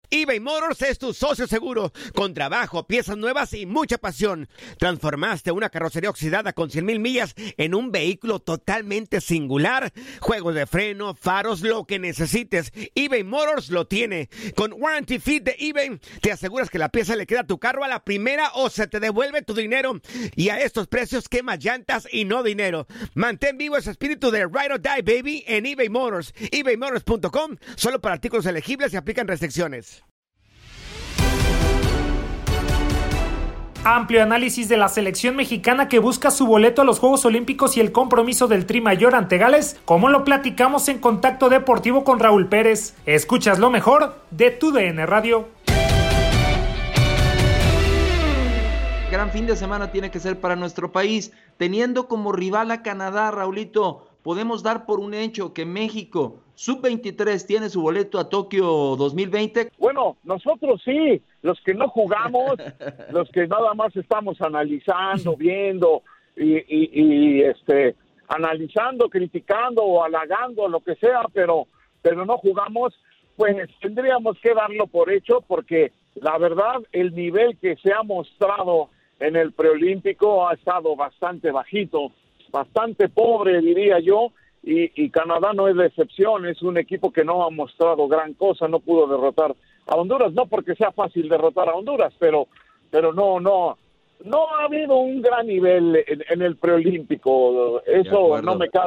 eBay Motors es tu socio seguro. Con trabajo, piezas nuevas y mucha pasión. Transformaste una carrocería oxidada con 100,000 millas en un vehículo totalmente singular. Juegos de freno, faros, lo que necesites, eBay Motors lo tiene. Con Warranty Fit de eBay, te aseguras que la pieza le queda a tu carro a la primera o se te devuelve tu dinero. Y a estos precios, quemas llantas y no dinero. Mantén vivo ese espíritu de Ride or Die, baby, en eBay Motors. ebaymotors.com, solo para artículos elegibles y aplican restricciones. Amplio análisis de la selección mexicana que busca su boleto a los Juegos Olímpicos y el compromiso del Tri Mayor ante Gales, como lo platicamos en Contacto Deportivo con Raúl Pérez. Escuchas lo mejor de tu DN Radio. Gran fin de semana tiene que ser para nuestro país, teniendo como rival a Canadá, Raulito. Podemos dar por un hecho que México Sub-23 tiene su boleto a Tokio 2020. Bueno, nosotros sí, los que no jugamos, los que nada más estamos analizando, viendo y analizando, criticando o halagando, lo que sea, pero no jugamos, pues tendríamos que darlo por hecho, porque la verdad el nivel que se ha mostrado en el preolímpico ha estado bastante bajito, bastante pobre, diría yo. Y Canadá no es la excepción, es un equipo que no ha mostrado gran cosa, no pudo derrotar a Honduras, no porque sea fácil derrotar a Honduras, pero no ha habido un gran nivel en el preolímpico, eso no me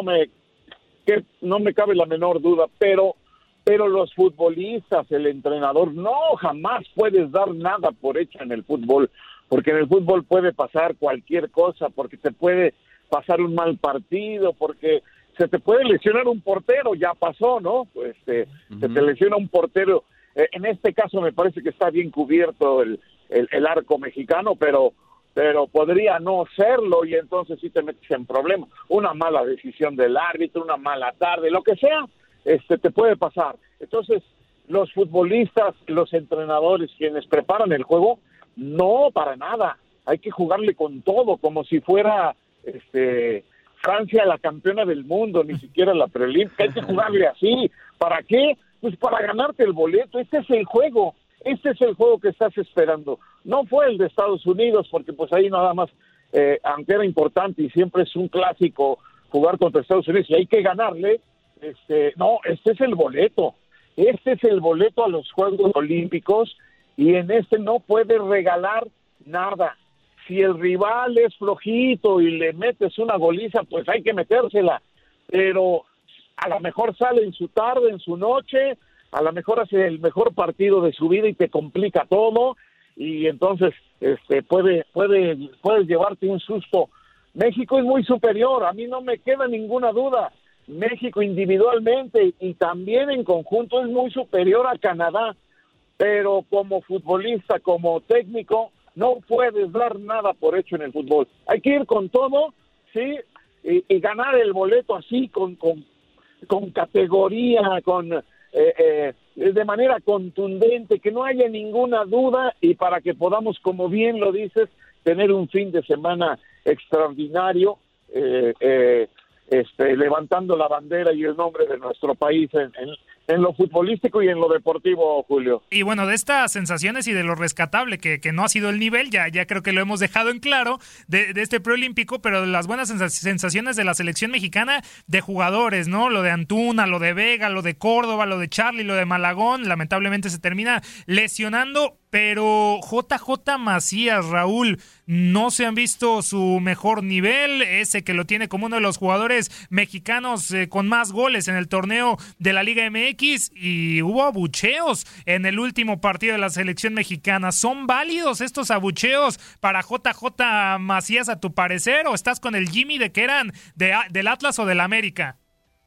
cabe la menor duda, pero los futbolistas, el entrenador, jamás puedes dar nada por hecho en el fútbol, porque en el fútbol puede pasar cualquier cosa, porque te puede pasar un mal partido, porque se te puede lesionar un portero, ya pasó, ¿no? Se te lesiona un portero. En este caso me parece que está bien cubierto el arco mexicano, pero podría no serlo y entonces sí te metes en problemas. Una mala decisión del árbitro, una mala tarde, lo que sea, te puede pasar. Entonces, los futbolistas, los entrenadores, quienes preparan el juego, no, para nada. Hay que jugarle con todo, como si fuera Francia la campeona del mundo, ni siquiera la preolímpica. Hay que jugarle así. ¿Para qué? Pues para ganarte el boleto. Este es el juego que estás esperando. No fue el de Estados Unidos, porque pues ahí nada más, aunque era importante y siempre es un clásico jugar contra Estados Unidos y hay que ganarle, este es el boleto. Este es el boleto a los Juegos Olímpicos y en este no puedes regalar nada. Si el rival es flojito y le metes una goliza, pues hay que metérsela, pero a lo mejor sale en su tarde, en su noche, a lo mejor hace el mejor partido de su vida y te complica todo, y entonces puedes llevarte un susto. México es muy superior, a mí no me queda ninguna duda. México individualmente y también en conjunto es muy superior a Canadá, pero como futbolista, como técnico, no puedes dar nada por hecho en el fútbol. Hay que ir con todo, sí, y ganar el boleto así, con categoría, de manera contundente, que no haya ninguna duda, y para que podamos, como bien lo dices, tener un fin de semana extraordinario, levantando la bandera y el nombre de nuestro país en lo futbolístico y en lo deportivo, Julio. Y bueno, de estas sensaciones y de lo rescatable que no ha sido el nivel, ya creo que lo hemos dejado en claro de este preolímpico, pero de las buenas sensaciones de la selección mexicana de jugadores, ¿no? Lo de Antuna, lo de Vega, lo de Córdoba, lo de Charly, lo de Malagón, lamentablemente se termina lesionando, pero JJ Macías, Raúl, no se han visto su mejor nivel, ese que lo tiene como uno de los jugadores mexicanos con más goles en el torneo de la Liga MX, y hubo abucheos en el último partido de la selección mexicana. ¿Son válidos estos abucheos para JJ Macías a tu parecer, o estás con el Jimmy de que eran del Atlas o del América?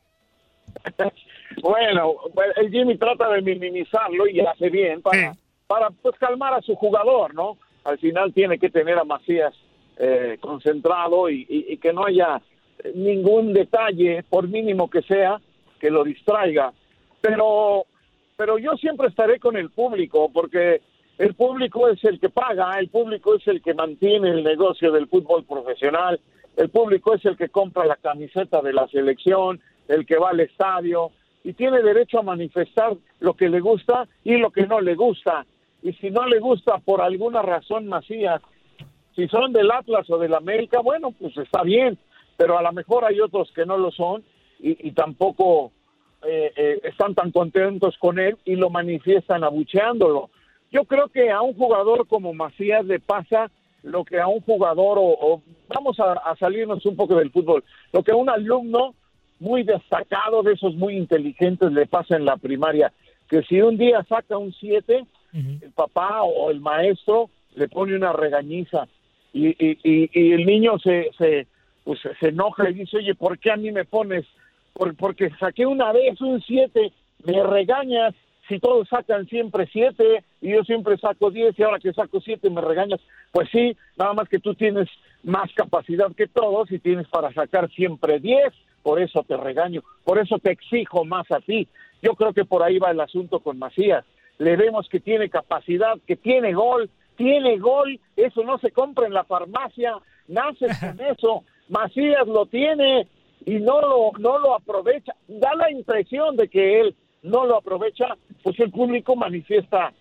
Bueno, el Jimmy trata de minimizarlo y hace bien para pues calmar a su jugador, ¿no? Al final tiene que tener a Macías concentrado y que no haya ningún detalle, por mínimo que sea, que lo distraiga. Pero yo siempre estaré con el público, porque el público es el que paga, el público es el que mantiene el negocio del fútbol profesional, el público es el que compra la camiseta de la selección, el que va al estadio, y tiene derecho a manifestar lo que le gusta y lo que no le gusta. Y si no le gusta por alguna razón Macías, si son del Atlas o del América, bueno, pues está bien, pero a lo mejor hay otros que no lo son y tampoco están tan contentos con él y lo manifiestan abucheándolo. Yo creo que a un jugador como Macías le pasa lo que a un jugador, o vamos a salirnos un poco del fútbol, lo que a un alumno muy destacado, de esos muy inteligentes, le pasa en la primaria, que si un día saca un 7, el papá o el maestro le pone una regañiza y el niño se enoja y dice, oye, ¿por qué a mí me pones? Porque saqué una vez un 7, me regañas, si todos sacan siempre 7 y yo siempre saco 10 y ahora que saco 7 me regañas. Pues sí, nada más que tú tienes más capacidad que todos y tienes para sacar siempre 10, por eso te regaño, por eso te exijo más a ti. Yo creo que por ahí va el asunto con Macías. Le vemos que tiene capacidad, que tiene gol, eso no se compra en la farmacia, naces con eso. Macías lo tiene y no lo aprovecha. Da la impresión de que él no lo aprovecha, pues el público manifiesta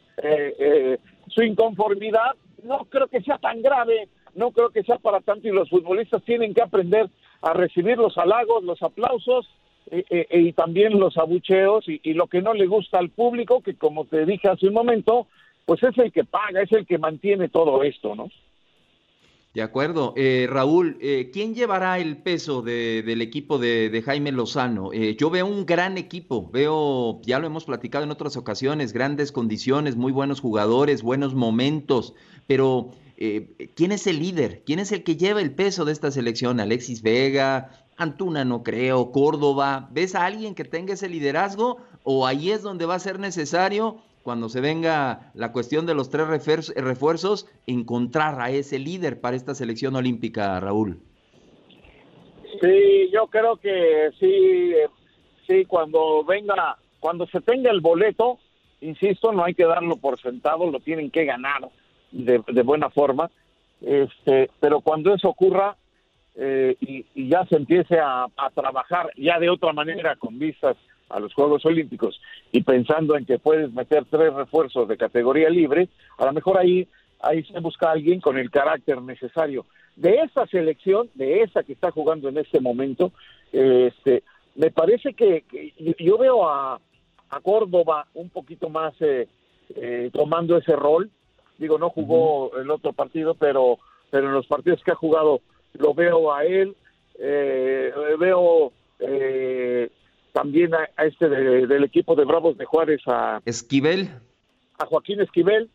su inconformidad. No creo que sea tan grave, no creo que sea para tanto, y los futbolistas tienen que aprender a recibir los halagos, los aplausos y también los abucheos y lo que no le gusta al público, que como te dije hace un momento, pues es el que paga, es el que mantiene todo esto, ¿no? De acuerdo. Raúl, ¿quién llevará el peso del equipo de Jaime Lozano? Yo veo un gran equipo, ya lo hemos platicado en otras ocasiones, grandes condiciones, muy buenos jugadores, buenos momentos, pero ¿quién es el líder? ¿Quién es el que lleva el peso de esta selección? ¿Alexis Vega? Antuna no creo, Córdoba. ¿Ves a alguien que tenga ese liderazgo o ahí es donde va a ser necesario, cuando se venga la cuestión de los 3 refuerzos, encontrar a ese líder para esta selección olímpica, Raúl? Sí, yo creo que sí, cuando se tenga el boleto, insisto, no hay que darlo por sentado, lo tienen que ganar de buena forma, pero cuando eso ocurra y ya se empiece a trabajar ya de otra manera con vistas a los Juegos Olímpicos y pensando en que puedes meter 3 refuerzos de categoría libre, a lo mejor ahí se busca alguien con el carácter necesario. De esa selección, de esa que está jugando en este momento, me parece que yo veo a Córdoba un poquito más tomando ese rol. Digo, no jugó el otro partido, pero en los partidos que ha jugado lo veo a él, veo también a del equipo de Bravos de Juárez, a Joaquín Esquivel,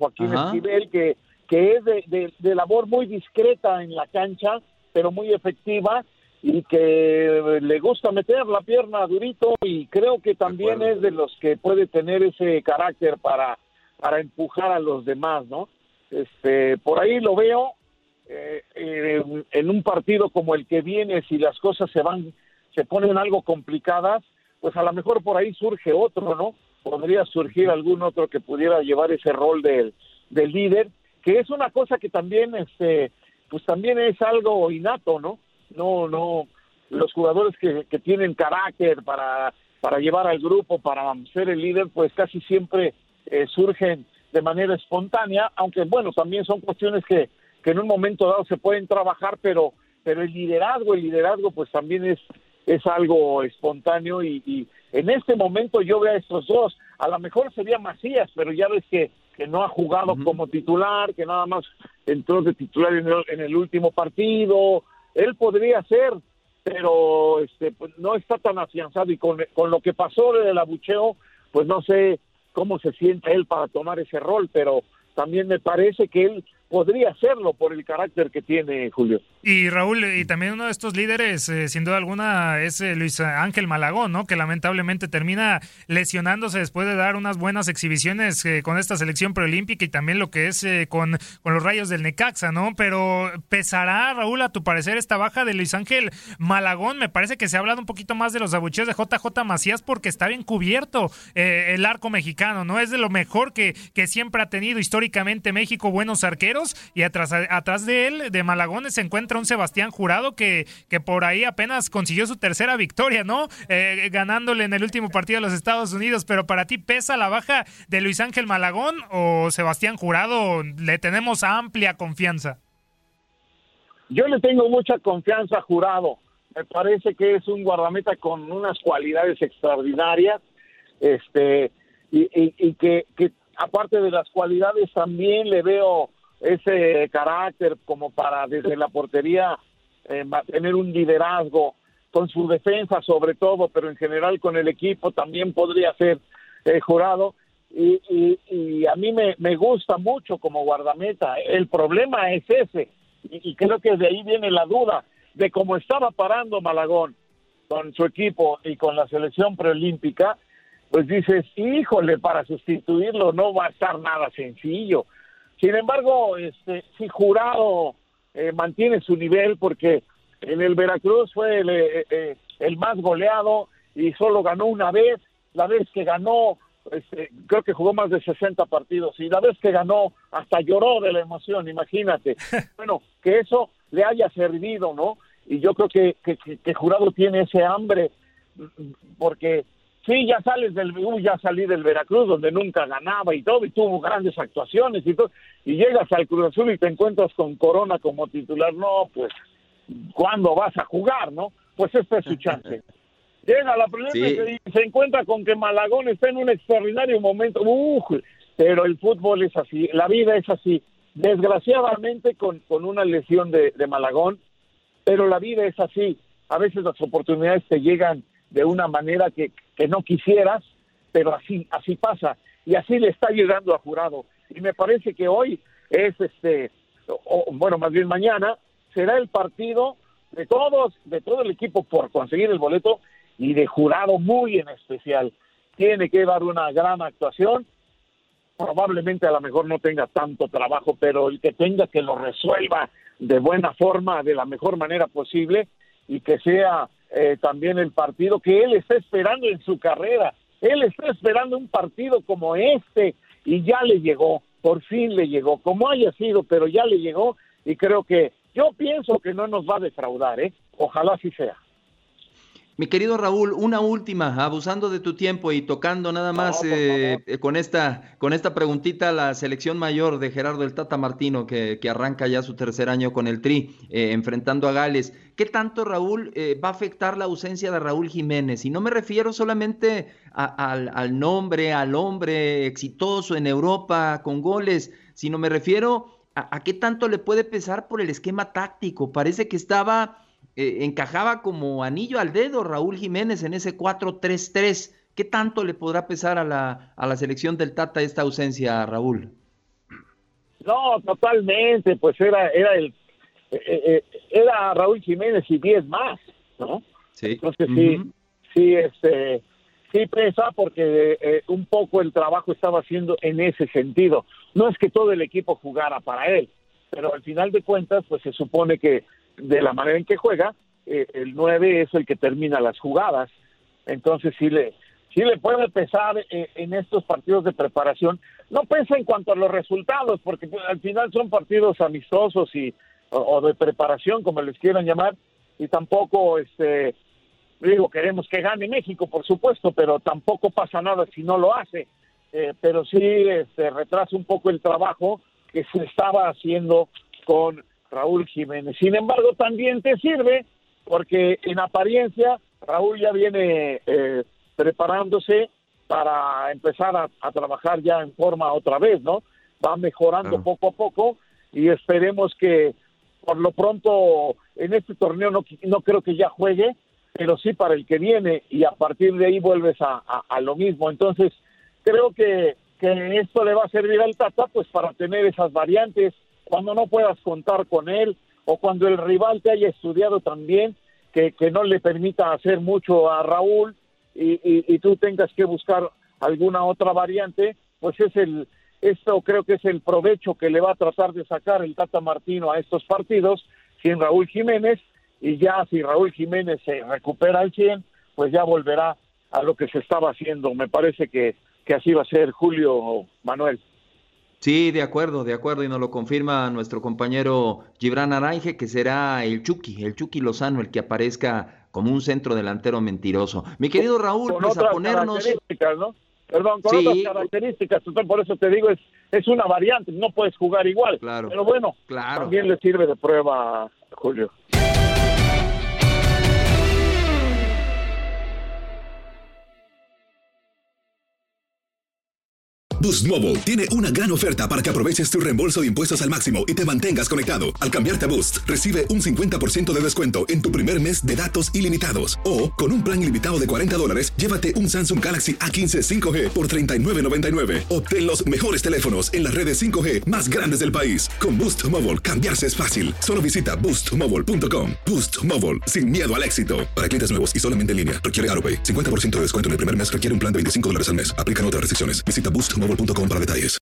que es de labor muy discreta en la cancha, pero muy efectiva, y que le gusta meter la pierna durito, y creo que también es de los que puede tener ese carácter para empujar a los demás, ¿no? Por ahí lo veo en un partido como el que viene, si las cosas se ponen algo complicadas, pues a lo mejor por ahí surge otro, ¿no? Podría surgir algún otro que pudiera llevar ese rol del líder, que es una cosa que también, pues también es algo innato, ¿no? No, los jugadores que tienen carácter para llevar al grupo, para ser el líder, pues casi siempre surgen de manera espontánea, aunque bueno, también son cuestiones que en un momento dado se pueden trabajar, pero el liderazgo pues también es algo espontáneo, y en este momento yo veo a estos dos. A lo mejor sería Macías, pero ya ves que no ha jugado como titular, que nada más entró de titular en el último partido. Él podría ser, pero pues no está tan afianzado, y con lo que pasó del abucheo, pues no sé cómo se siente él para tomar ese rol, pero también me parece que él podría hacerlo por el carácter que tiene, Julio. Y Raúl, y también uno de estos líderes, sin duda alguna, es Luis Ángel Malagón, ¿no? Que lamentablemente termina lesionándose después de dar unas buenas exhibiciones con esta selección preolímpica, y también lo que es con los Rayos del Necaxa, ¿no? Pero ¿pesará, Raúl, a tu parecer, esta baja de Luis Ángel Malagón? Me parece que se ha hablado un poquito más de los abucheos de JJ Macías porque está bien cubierto el arco mexicano, ¿no? Es de lo mejor que siempre ha tenido históricamente México, buenos arqueros, delanteros, y atrás de él, de Malagón, se encuentra un Sebastián Jurado que por ahí apenas consiguió su tercera victoria, ¿no? Ganándole en el último partido a los Estados Unidos. Pero para ti, ¿pesa la baja de Luis Ángel Malagón o Sebastián Jurado? ¿Le tenemos amplia confianza? Yo le tengo mucha confianza a Jurado. Me parece que es un guardameta con unas cualidades extraordinarias, y que aparte de las cualidades también le veo ese carácter como para desde la portería tener un liderazgo con su defensa sobre todo, pero en general con el equipo también podría ser Jurado, y a mí me gusta mucho como guardameta. El problema es ese, y creo que de ahí viene la duda de cómo estaba parando Malagón con su equipo y con la selección preolímpica. Pues dices, híjole, para sustituirlo no va a estar nada sencillo. Sin embargo, si Jurado mantiene su nivel, porque en el Veracruz fue el más goleado y solo ganó una vez. La vez que ganó, creo que jugó más de 60 partidos, y la vez que ganó hasta lloró de la emoción, imagínate. Bueno, que eso le haya servido, ¿no? Y yo creo que Jurado tiene ese hambre, porque sí, ya salí del Veracruz, donde nunca ganaba y todo, y tuvo grandes actuaciones y todo, y llegas al Cruz Azul y te encuentras con Corona como titular. No, pues, ¿cuándo vas a jugar, no? Pues esta es su chance. Llega la primera y se encuentra con que Malagón está en un extraordinario momento. Pero el fútbol es así, la vida es así. Desgraciadamente con una lesión de Malagón, pero la vida es así. A veces las oportunidades te llegan de una manera que no quisieras, pero así pasa, y así le está llegando a Jurado. Y me parece que hoy es más bien mañana será el partido de todo el equipo por conseguir el boleto, y de Jurado muy en especial. Tiene que dar una gran actuación. Probablemente a lo mejor no tenga tanto trabajo, pero el que tenga, que lo resuelva de buena forma, de la mejor manera posible, y que sea también el partido que él está esperando en su carrera. Él está esperando un partido como este, y ya le llegó, por fin le llegó, como haya sido, pero ya le llegó, y yo pienso que no nos va a defraudar, ojalá así sea. Mi querido Raúl, una última, abusando de tu tiempo y tocando nada más con esta preguntita, la selección mayor de Gerardo el Tata Martino, que arranca ya su tercer año con el Tri, enfrentando a Gales. ¿Qué tanto, Raúl, va a afectar la ausencia de Raúl Jiménez? Y no me refiero solamente al nombre, al hombre exitoso en Europa con goles, sino me refiero a qué tanto le puede pesar por el esquema táctico. Parece que encajaba como anillo al dedo Raúl Jiménez en ese 4-3-3. ¿Qué tanto le podrá pesar a la selección del Tata esta ausencia, Raúl? No, totalmente, pues era Raúl Jiménez y 10 más, ¿no? Sí. Entonces sí pesa, porque un poco el trabajo estaba haciendo en ese sentido. No es que todo el equipo jugara para él, pero al final de cuentas, pues se supone que de la manera en que juega, el 9 es el que termina las jugadas. Entonces sí le puede pesar en estos partidos de preparación. No pesa en cuanto a los resultados, porque pues, al final son partidos amistosos o de preparación, como les quieran llamar, y tampoco queremos que gane México, por supuesto, pero tampoco pasa nada si no lo hace. Pero sí retrasa un poco el trabajo que se estaba haciendo con Raúl Jiménez. Sin embargo, también te sirve, porque en apariencia Raúl ya viene preparándose para empezar a trabajar ya en forma otra vez, ¿no? Va mejorando poco a poco, y esperemos que por lo pronto en este torneo no creo que ya juegue, pero sí para el que viene, y a partir de ahí vuelves a lo mismo. Entonces creo que esto le va a servir al Tata, pues para tener esas variantes cuando no puedas contar con él, o cuando el rival te haya estudiado también, que no le permita hacer mucho a Raúl, y tú tengas que buscar alguna otra variante. Pues esto creo que es el provecho que le va a tratar de sacar el Tata Martino a estos partidos sin Raúl Jiménez, y ya si Raúl Jiménez se recupera al 100, pues ya volverá a lo que se estaba haciendo. Me parece que así va a ser, Julio, Manuel. Sí, de acuerdo, y nos lo confirma nuestro compañero Gibran Aranje, que será el Chucky Lozano, el que aparezca como un centro delantero mentiroso. Mi querido Raúl, con pues a otras ponernos... características, ¿no? Perdón, con Sí. otras características, por eso te digo, es una variante, no puedes jugar igual. Claro, pero bueno, claro. también le sirve de prueba, Julio. Boost Mobile tiene una gran oferta para que aproveches tu reembolso de impuestos al máximo y te mantengas conectado. Al cambiarte a Boost, recibe un 50% de descuento en tu primer mes de datos ilimitados. O, con un plan ilimitado de $40, llévate un Samsung Galaxy A15 5G por $39.99. Obtén los mejores teléfonos en las redes 5G más grandes del país. Con Boost Mobile, cambiarse es fácil. Solo visita boostmobile.com. Boost Mobile, sin miedo al éxito. Para clientes nuevos y solamente en línea, requiere AutoPay. 50% de descuento en el primer mes requiere un plan de $25 al mes. Aplican otras restricciones. Visita boostmobile.com para detalles.